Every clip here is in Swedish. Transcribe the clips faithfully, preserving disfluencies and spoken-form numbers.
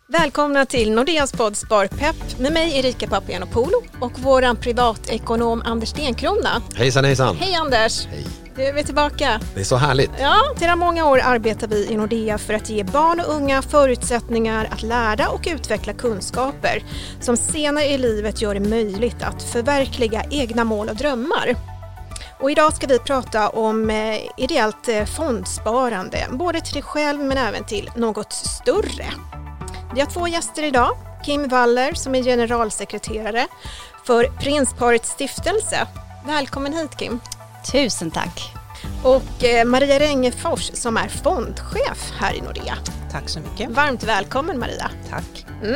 Välkomna till Nordeas podd Sparpepp med mig Erika Papagiannopoulou och våran privatekonom Anders Stenkrona. Hejsan hejsan. Hej Anders. Hej. Du är tillbaka. Det är så härligt. Ja, sedan många år arbetar vi i Nordea för att ge barn och unga förutsättningar att lära och utveckla kunskaper som senare i livet gör det möjligt att förverkliga egna mål och drömmar. Och idag ska vi prata om eh, ideellt eh, fondsparande, både till dig själv men även till något större. Vi har två gäster idag. Kim Waller som är generalsekreterare för Prinsparets stiftelse. Välkommen hit Kim. Tusen tack. Och eh, Maria Rengefors som är fondchef här i Nordea. Tack så mycket. Varmt välkommen Maria. Tack. Mm.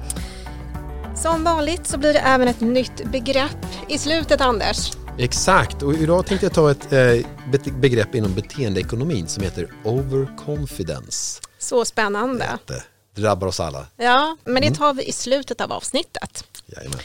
Som vanligt så blir det även ett nytt begrepp i slutet, Anders. Exakt, och idag tänkte jag ta ett eh, begrepp inom beteendeekonomin som heter overconfidence. Så spännande. Det drabbar oss alla. Ja, men det tar vi i slutet av avsnittet. Jajamän.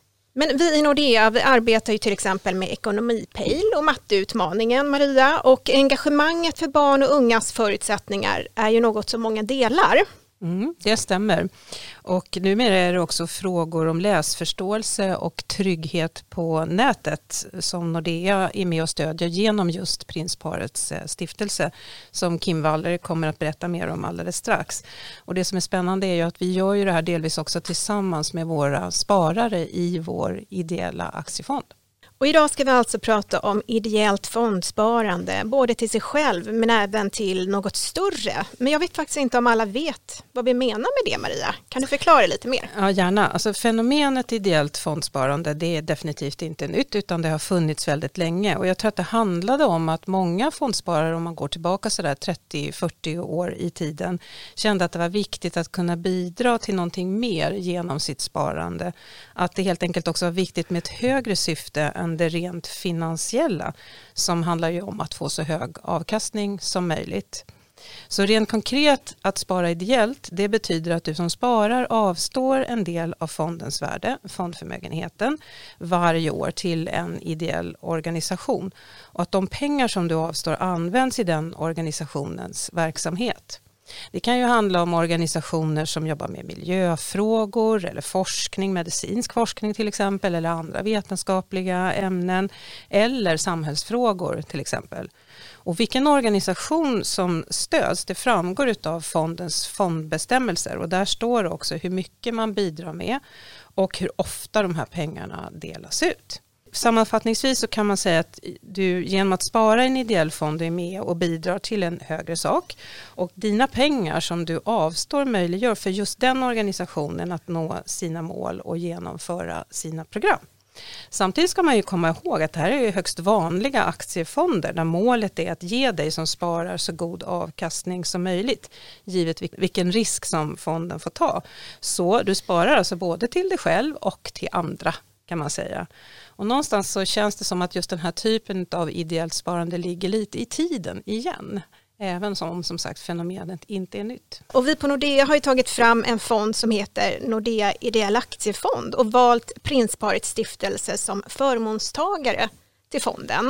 Men vi i Nordea vi arbetar ju till exempel med ekonomipejl och matteutmaningen, Maria. Och engagemanget för barn och ungas förutsättningar är ju något som många delar. Mm, det stämmer. Och numera är det också frågor om läsförståelse och trygghet på nätet som Nordea är med och stödjer genom just Prinsparets stiftelse som Kim Waller kommer att berätta mer om alldeles strax. Och det som är spännande är ju att vi gör ju det här delvis också tillsammans med våra sparare i vår ideella aktiefond. Och idag ska vi alltså prata om ideellt fondsparande, både till sig själv men även till något större. Men jag vet faktiskt inte om alla vet vad vi menar med det, Maria. Kan du förklara lite mer? Ja, gärna. Alltså, fenomenet ideellt fondsparande det är definitivt inte nytt utan det har funnits väldigt länge. Och jag tror att det handlade om att många fondsparare, om man går tillbaka sådär trettio till fyrtio år i tiden, kände att det var viktigt att kunna bidra till någonting mer genom sitt sparande. Att det helt enkelt också var viktigt med ett högre syfte än det rent finansiella som handlar ju om att få så hög avkastning som möjligt. Så rent konkret att spara ideellt det betyder att du som sparar avstår en del av fondens värde, fondförmögenheten, varje år till en ideell organisation och att de pengar som du avstår används i den organisationens verksamhet. Det kan ju handla om organisationer som jobbar med miljöfrågor eller forskning, medicinsk forskning till exempel eller andra vetenskapliga ämnen eller samhällsfrågor till exempel. Och vilken organisation som stöds det framgår av fondens fondbestämmelser och där står också hur mycket man bidrar med och hur ofta de här pengarna delas ut. Sammanfattningsvis så kan man säga att du genom att spara i en ideell fond är med och bidrar till en högre sak och dina pengar som du avstår möjliggör för just den organisationen att nå sina mål och genomföra sina program. Samtidigt ska man ju komma ihåg att det här är ju högst vanliga aktiefonder där målet är att ge dig som sparar så god avkastning som möjligt givet vilken risk som fonden får ta. Så du sparar alltså både till dig själv och till andra kan man säga. Och någonstans så känns det som att just den här typen av ideellt sparande ligger lite i tiden igen. Även som som sagt fenomenet inte är nytt. Och vi på Nordea har ju tagit fram en fond som heter Nordea Ideell Aktiefond och valt Prinsparets stiftelse som förmånstagare till fonden.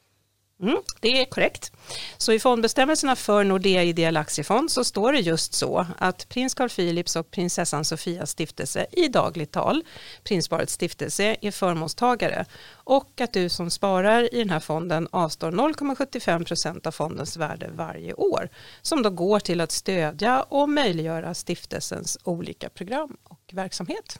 Mm, det är korrekt. Så i fondbestämmelserna för Nordea Ideell Aktiefond så står det just så att prins Carl Philips och prinsessan Sofias stiftelse i dagligt tal, Prinsparets stiftelse, är förmånstagare och att du som sparar i den här fonden avstår noll komma sjuttiofem procent av fondens värde varje år som då går till att stödja och möjliggöra stiftelsens olika program och verksamhet.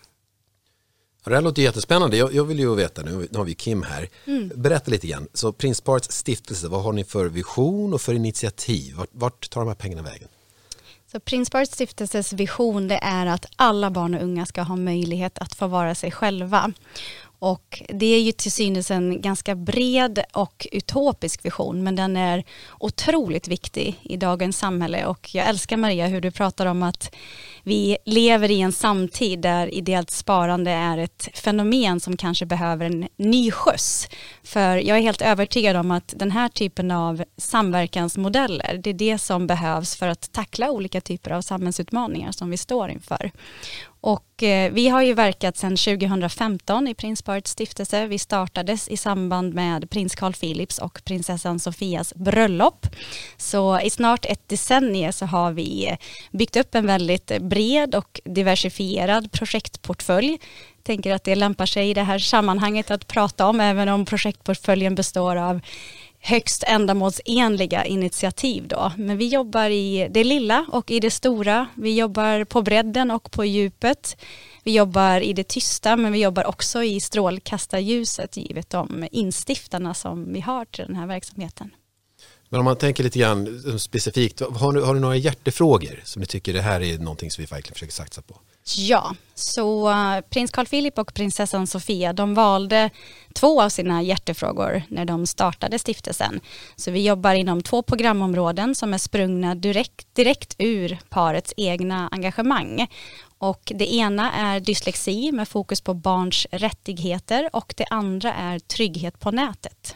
Det här låter jättespännande. Jag, jag vill ju veta, nu, nu har vi Kim här. Mm. Berätta lite grann. Så Prinsparets stiftelse, vad har ni för vision och för initiativ? Vart, vart tar de här pengarna vägen? Så Prinsparets stiftelses vision det är att alla barn och unga ska ha möjlighet att få vara sig själva. Och det är ju till synes en ganska bred och utopisk vision, men den är otroligt viktig i dagens samhälle. Och jag älskar Maria hur du pratar om att vi lever i en samtid där ideellt sparande är ett fenomen som kanske behöver en ny skjuts. För jag är helt övertygad om att den här typen av samverkansmodeller, det är det som behövs för att tackla olika typer av samhällsutmaningar som vi står inför. Och eh, vi har ju verkat sedan tjugohundrafemton i Prinsparets stiftelse. Vi startades i samband med prins Carl Philips och prinsessan Sofias bröllop. Så i snart ett decennium så har vi byggt upp en väldigt bred och diversifierad projektportfölj. Jag tänker att det lämpar sig i det här sammanhanget att prata om, även om projektportföljen består av högst ändamålsenliga initiativ då. Men vi jobbar i det lilla och i det stora. Vi jobbar på bredden och på djupet. Vi jobbar i det tysta, men vi jobbar också i strålkastarljuset givet de instiftarna som vi har till den här verksamheten. Men om man tänker lite grann specifikt, har du, har du några hjärtefrågor som du tycker det här är någonting som vi verkligen försöker satsa på? Ja, så uh, prins Carl Philip och prinsessan Sofia, de valde två av sina hjärtefrågor när de startade stiftelsen. Så vi jobbar inom två programområden som är sprungna direkt, direkt ur parets egna engagemang. Och det ena är dyslexi med fokus på barns rättigheter och det andra är trygghet på nätet.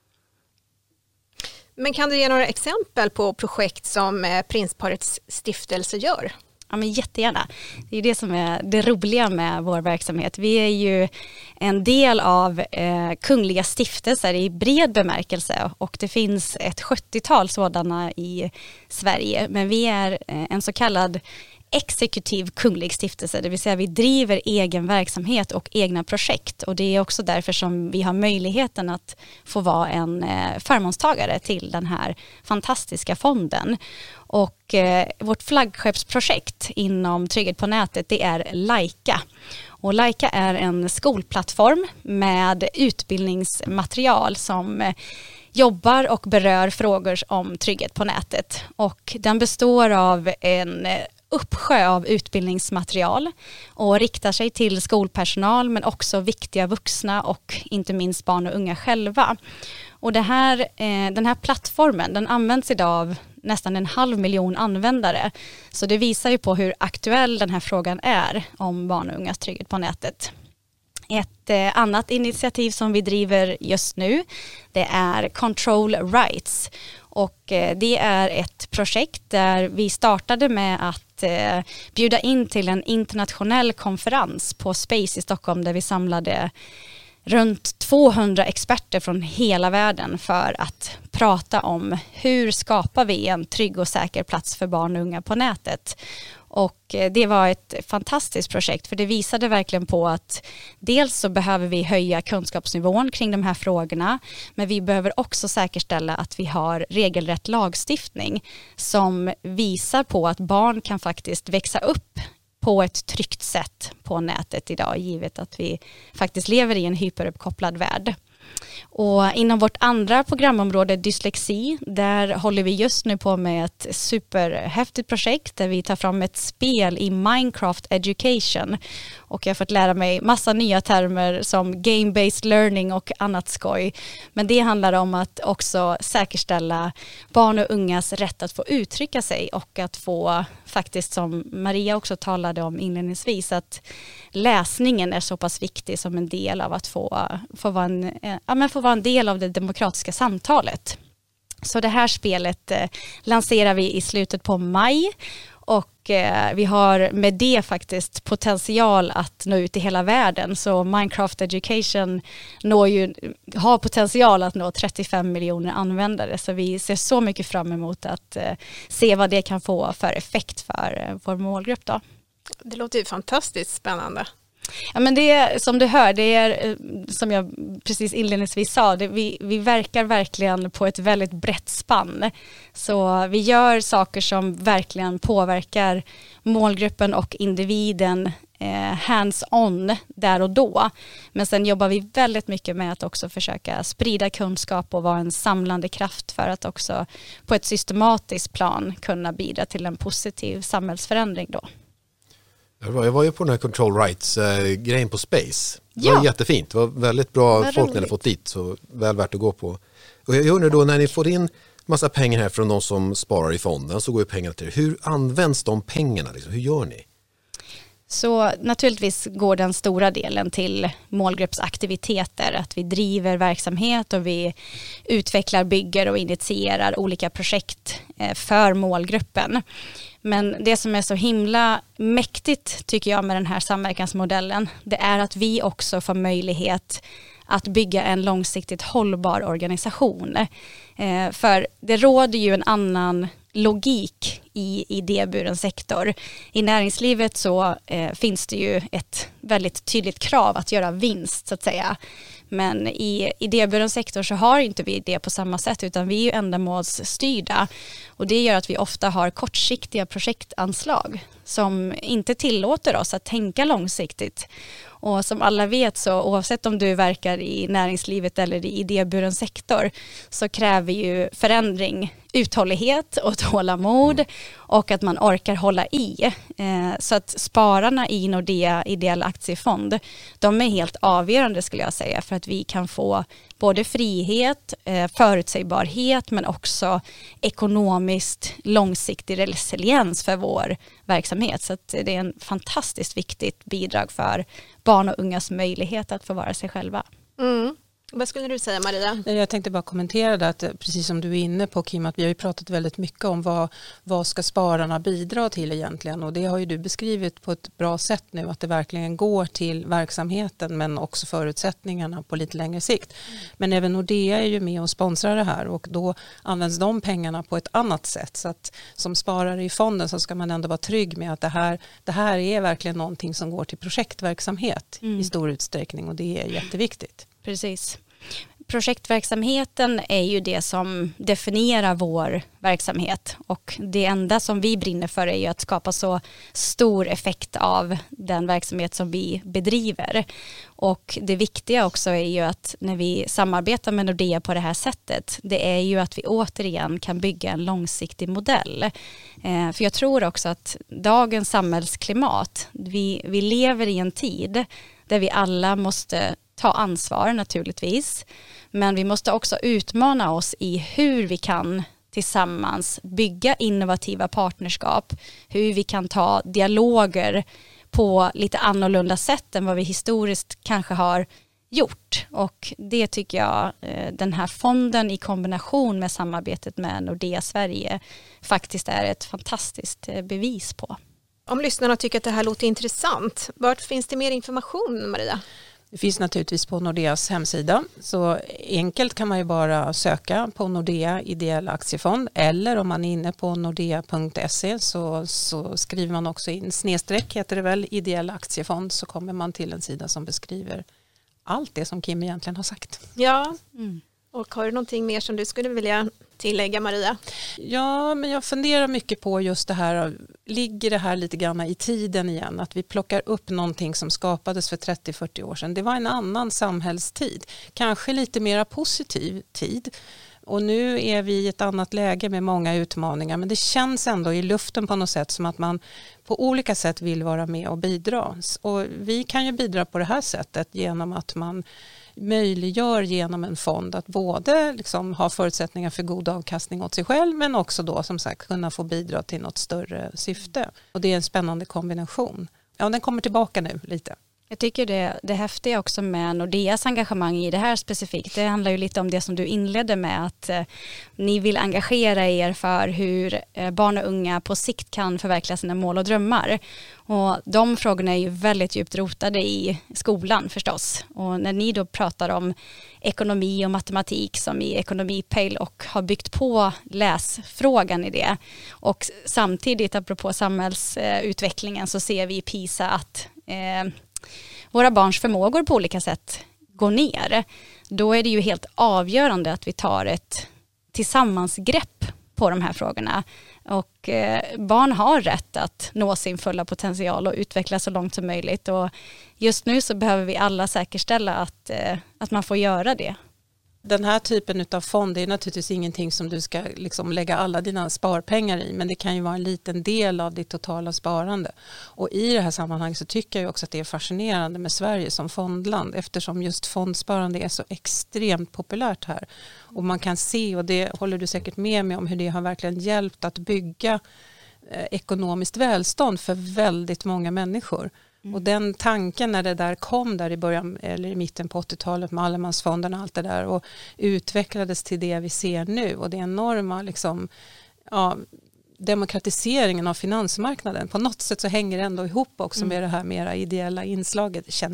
Men kan du ge några exempel på projekt som prinsparets stiftelse gör? Ja, men jättegärna. Det är det som är det roliga med vår verksamhet. Vi är ju en del av eh, kungliga stiftelser i bred bemärkelse och det finns ett sjuttiotal sådana i Sverige. Men vi är eh, en så kallad exekutiv kunglig stiftelse, det vill säga vi driver egen verksamhet och egna projekt och det är också därför som vi har möjligheten att få vara en eh, förmånstagare till den här fantastiska fonden. Och eh, vårt flaggskeppsprojekt inom trygghet på nätet, det är Laika. Och Laika är en skolplattform med utbildningsmaterial som eh, jobbar och berör frågor om trygghet på nätet. Och den består av en eh, uppsjö av utbildningsmaterial och riktar sig till skolpersonal men också viktiga vuxna och inte minst barn och unga själva. Och det här, eh, den här plattformen den används idag av nästan en halv miljon användare. Så det visar ju på hur aktuell den här frågan är om barn och ungas trygghet på nätet. Ett eh, annat initiativ som vi driver just nu det är Control Rights. Och eh, det är ett projekt där vi startade med att eh, bjuda in till en internationell konferens på Space i Stockholm där vi samlade runt tvåhundra experter från hela världen för att prata om hur skapar vi en trygg och säker plats för barn och unga på nätet. Och det var ett fantastiskt projekt för det visade verkligen på att dels så behöver vi höja kunskapsnivån kring de här frågorna men vi behöver också säkerställa att vi har regelrätt lagstiftning som visar på att barn kan faktiskt växa upp på ett tryggt sätt på nätet idag givet att vi faktiskt lever i en hyperuppkopplad värld. Och inom vårt andra programområde dyslexi, där håller vi just nu på med ett superhäftigt projekt där vi tar fram ett spel i Minecraft Education. Och jag har fått lära mig massa nya termer som game-based learning och annat skoj. Men det handlar om att också säkerställa barn och ungas rätt att få uttrycka sig och att få faktiskt som Maria också talade om inledningsvis att läsningen är så pass viktig som en del av att få, få, vara, en, ja, men få vara en del av det demokratiska samtalet. Så det här spelet eh, lanserar vi i slutet på maj och eh, vi har med det faktiskt potential att nå ut i hela världen. Så Minecraft Education når ju, har potential att nå trettiofem miljoner användare. Så vi ser så mycket fram emot att eh, se vad det kan få för effekt för eh, vår målgrupp då. Det låter ju fantastiskt spännande. Ja, men det är, som du hör, det är som jag precis inledningsvis sa, det, vi, vi verkar verkligen på ett väldigt brett spann. Så vi gör saker som verkligen påverkar målgruppen och individen eh, hands-on där och då. Men sen jobbar vi väldigt mycket med att också försöka sprida kunskap och vara en samlande kraft för att också på ett systematiskt plan kunna bidra till en positiv samhällsförändring då. Jag var ju på den här Control Rights-grejen på Space. Det Ja. var jättefint. Det var väldigt bra Vad folk när ni roligt. fått dit. Så väl värt att gå på. Och jag undrar då, när ni får in massa pengar här från de som sparar i fonden så går ju pengarna till det. Hur används de pengarna? Liksom? Hur gör ni? Så naturligtvis går den stora delen till målgruppsaktiviteter, att vi driver verksamhet och vi utvecklar, bygger och initierar olika projekt för målgruppen. Men det som är så himla mäktigt tycker jag med den här samverkansmodellen, det är att vi också får möjlighet att bygga en långsiktigt hållbar organisation. För det råder ju en annan logik i idéburen sektor. I näringslivet så eh, finns det ju ett väldigt tydligt krav att göra vinst så att säga. Men i idéburen sektor så har inte vi det på samma sätt, utan vi är ju ändamålsstyrda. Och det gör att vi ofta har kortsiktiga projektanslag som inte tillåter oss att tänka långsiktigt. Och som alla vet, så oavsett om du verkar i näringslivet eller i idéburen sektor, så kräver ju förändring uthållighet och tålamod och att man orkar hålla i. Så att spararna i Nordea Ideell Aktiefond, de är helt avgörande skulle jag säga, för att vi kan få både frihet, förutsägbarhet men också ekonomiskt långsiktig resiliens för vår verksamhet. Så att det är en fantastiskt viktigt bidrag för barn och ungas möjlighet att få vara sig själva. Mm. Vad skulle du säga, Maria? Jag tänkte bara kommentera det, att precis som du är inne på, Kim, att vi har ju pratat väldigt mycket om vad, vad ska spararna bidra till egentligen, och det har ju du beskrivit på ett bra sätt nu, att det verkligen går till verksamheten men också förutsättningarna på lite längre sikt. Men även Nordea är ju med och sponsrar det här, och då används de pengarna på ett annat sätt, så att som sparare i fonden så ska man ändå vara trygg med att det här, det här är verkligen någonting som går till projektverksamhet mm. i stor utsträckning, och det är jätteviktigt. Precis. Projektverksamheten är ju det som definierar vår verksamhet, och det enda som vi brinner för är ju att skapa så stor effekt av den verksamhet som vi bedriver. Och det viktiga också är ju att när vi samarbetar med Nordea på det här sättet, det är ju att vi återigen kan bygga en långsiktig modell. Eh, för jag tror också att dagens samhällsklimat, vi, vi lever i en tid där vi alla måste ta ansvar naturligtvis, men vi måste också utmana oss i hur vi kan tillsammans bygga innovativa partnerskap, hur vi kan ta dialoger på lite annorlunda sätt än vad vi historiskt kanske har gjort. Och det tycker jag den här fonden i kombination med samarbetet med Nordea Sverige faktiskt är ett fantastiskt bevis på. Om lyssnarna tycker att det här låter intressant, vart finns det mer information, Maria? Det finns naturligtvis på Nordeas hemsida, så enkelt kan man ju bara söka på Nordea Ideell Aktiefond, eller om man är inne på nordea punkt se så, så skriver man också in snedstreck, heter det väl, Ideell Aktiefond, så kommer man till en sida som beskriver allt det som Kim egentligen har sagt. Ja, mm. Och har du någonting mer som du skulle vilja tillägga, Maria? Ja, men jag funderar mycket på just det här, ligger det här lite grann i tiden igen, att vi plockar upp någonting som skapades för trettio till fyrtio år sedan. Det var en annan samhällstid, kanske lite mer positiv tid, och nu är vi i ett annat läge med många utmaningar, men det känns ändå i luften på något sätt som att man på olika sätt vill vara med och bidra. Och vi kan ju bidra på det här sättet genom att man möjliggör genom en fond att både liksom ha förutsättningar för god avkastning åt sig själv, men också då som sagt kunna få bidra till något större syfte. Och det är en spännande kombination. Ja, den kommer tillbaka nu lite. Jag tycker det, det häftiga också med Nordeas engagemang i det här specifikt, det handlar ju lite om det som du inledde med, att eh, ni vill engagera er för hur eh, barn och unga på sikt kan förverkliga sina mål och drömmar. Och de frågorna är ju väldigt djupt rotade i skolan förstås. Och när ni då pratar om ekonomi och matematik som i Ekonomipejl och har byggt på läsfrågan i det, och samtidigt apropå samhällsutvecklingen så ser vi i PISA att eh, våra barns förmågor på olika sätt går ner. Då är det ju helt avgörande att vi tar ett tillsammansgrepp på de här frågorna. Och eh, barn har rätt att nå sin fulla potential och utvecklas så långt som möjligt. Och just nu så behöver vi alla säkerställa att, eh, att man får göra det. Den här typen av fond är naturligtvis ingenting som du ska liksom lägga alla dina sparpengar i, men det kan ju vara en liten del av ditt totala sparande. Och i det här sammanhanget så tycker jag också att det är fascinerande med Sverige som fondland, eftersom just fondsparande är så extremt populärt här. Och man kan se, och det håller du säkert med mig om, hur det har verkligen hjälpt att bygga eh, ekonomiskt välstånd för väldigt många människor. Och den tanken när det där kom där i början eller i mitten på åttiotalet med allemansfonden och allt det där, och utvecklades till det vi ser nu, och det enorma liksom, ja, demokratiseringen av finansmarknaden, på något sätt så hänger det ändå ihop också med det här mera ideella inslaget, känner jag.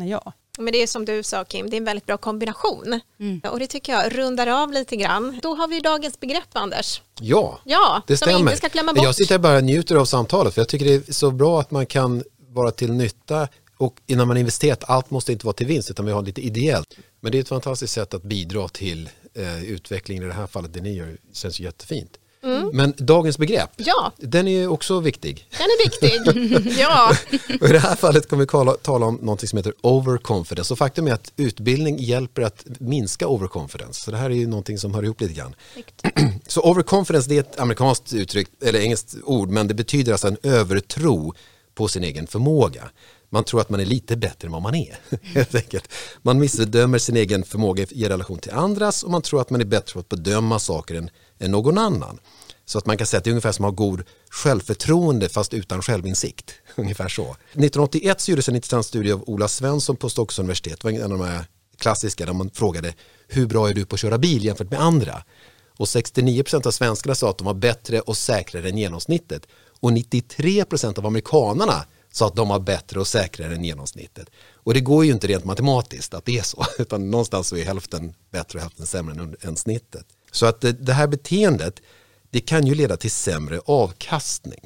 Men det är som du sa Kim, det är en väldigt bra kombination. Mm. Och det tycker jag rundar av lite grann. Då har vi dagens begrepp, Anders. Ja, ja det som vi stämmer. inte ska glömma bort. Jag sitter bara och njuter av samtalet för jag tycker det är så bra att man kan vara till nytta och innan man investerat, allt måste inte vara till vinst utan vi har lite ideellt. Men det är ett fantastiskt sätt att bidra till eh, utvecklingen i det här fallet. Det ni gör känns jättefint. Mm. Men dagens begrepp, ja. den är ju också viktig. Den är viktig, ja. Och i det här fallet kommer vi tala om något som heter overconfidence. Och faktum är att utbildning hjälper att minska overconfidence. Så det här är ju någonting som hör ihop lite grann. Så overconfidence, det är ett amerikanskt uttryck, eller engelskt ord, men det betyder alltså en övertro på sin egen förmåga. Man tror att man är lite bättre än vad man är, helt enkelt. Man missbedömer sin egen förmåga i relation till andras och man tror att man är bättre på att bedöma saker än, än någon annan. Så att man kan säga att det är ungefär som att ha god självförtroende fast utan självinsikt. Ungefär så. nittonhundraåttioett så gjordes en intressant studie av Ola Svensson på Stockholms universitet. Det var en av de här klassiska där man frågade hur bra är du på att köra bil jämfört med andra? Och sextionio procent av svenskarna sa att de var bättre och säkrare än genomsnittet. Och nittiotre procent av amerikanerna sa att de var bättre och säkrare än genomsnittet. Och det går ju inte rent matematiskt att det är så. Utan någonstans så är hälften bättre och hälften sämre än, än snittet. Så att det, det här beteendet, det kan ju leda till sämre avkastning.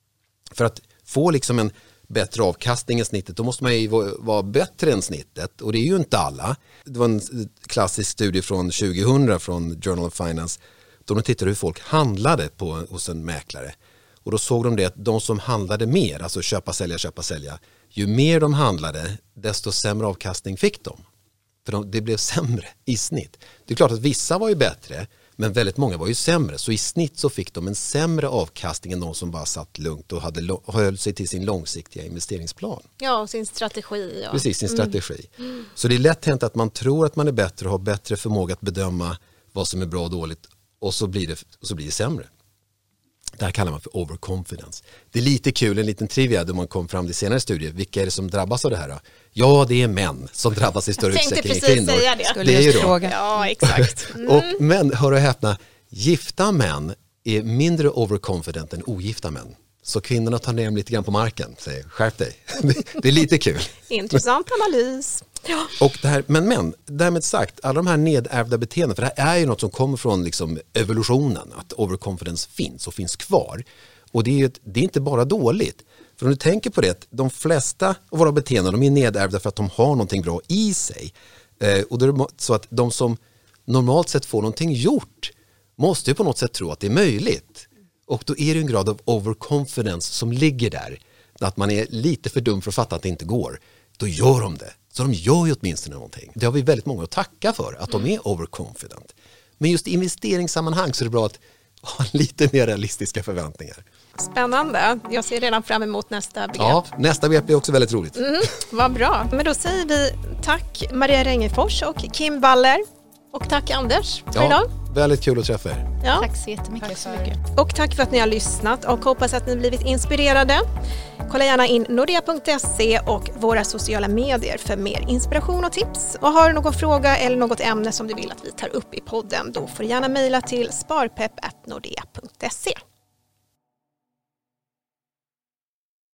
För att få liksom en bättre avkastning än snittet, då måste man ju vara bättre än snittet. Och det är ju inte alla. Det var en klassisk studie från tjugohundra från Journal of Finance. Då de tittade hur folk handlade på, hos en mäklare. Och då såg de det att de som handlade mer, alltså köpa, sälja, köpa, sälja. Ju mer de handlade, desto sämre avkastning fick de. För de, det blev sämre i snitt. Det är klart att vissa var ju bättre, men väldigt många var ju sämre. Så i snitt så fick de en sämre avkastning än de som bara satt lugnt och hade, höll sig till sin långsiktiga investeringsplan. Ja, och sin strategi. Ja. Precis, sin strategi. Mm. Så det är lätt hänt att man tror att man är bättre och har bättre förmåga att bedöma vad som är bra och dåligt. Och så blir det, så blir det sämre. Det här kallar man för overconfidence. Det är lite kul, en liten trivia då man kom fram till senare studier. Vilka är det som drabbas av det här då? Ja, det är män som drabbas i större utsträckning än kvinnor. Säga det. Det är ju då. Ja, exakt. Mm. Och män, hör och häpna, gifta män är mindre overconfident än ogifta män. Så kvinnorna tar ner dem lite grann på marken. Säger, skärp dig. Det är lite kul. Intressant analys. Ja. Och det här, men, men därmed sagt, alla de här nedärvda beteenden, för det här är ju något som kommer från liksom evolutionen, att overconfidence finns och finns kvar. Och det är, ett, det är inte bara dåligt. För om du tänker på det, de flesta av våra beteenden, de är nedärvda för att de har någonting bra i sig. Eh, och då är det så att de som normalt sett får någonting gjort måste ju på något sätt tro att det är möjligt. Och då är det en grad av overconfidence som ligger där. Att man är lite för dum för att fatta att det inte går. Då gör de det. Så de gör ju åtminstone någonting. Det har vi väldigt många att tacka för, att de är overconfident. Men just i investeringssammanhang så är det bra att ha lite mer realistiska förväntningar. Spännande. Jag ser redan fram emot nästa begrepp. Ja, nästa begrepp blir också väldigt roligt. Mm, vad bra. Men då säger vi tack Maria Rengefors och Kim Baller. Och tack Anders för ja, idag. Väldigt kul att träffa er. Ja. Tack så jättemycket. Tack så mycket. Och tack för att ni har lyssnat och hoppas att ni blivit inspirerade. Kolla gärna in nordea punkt se och våra sociala medier för mer inspiration och tips. Och har du någon fråga eller något ämne som du vill att vi tar upp i podden, då får du gärna mejla till sparpepp at nordea punkt se.